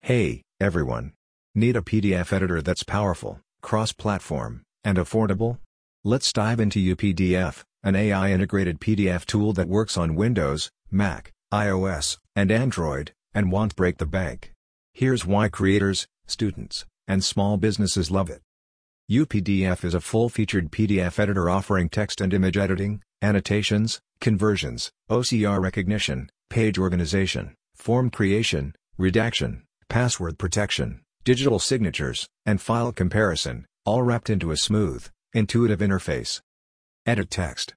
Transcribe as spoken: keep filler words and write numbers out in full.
Hey, everyone! Need a P D F editor that's powerful, cross-platform, and affordable? Let's dive into U P D F, an A I-integrated P D F tool that works on Windows, Mac, iOS, and Android, and won't break the bank. Here's why creators, students, and small businesses love it. U P D F is a full-featured P D F editor offering text and image editing, annotations, conversions, O C R recognition, page organization, form creation, redaction, password protection, digital signatures, and file comparison, all wrapped into a smooth, intuitive interface. Edit text,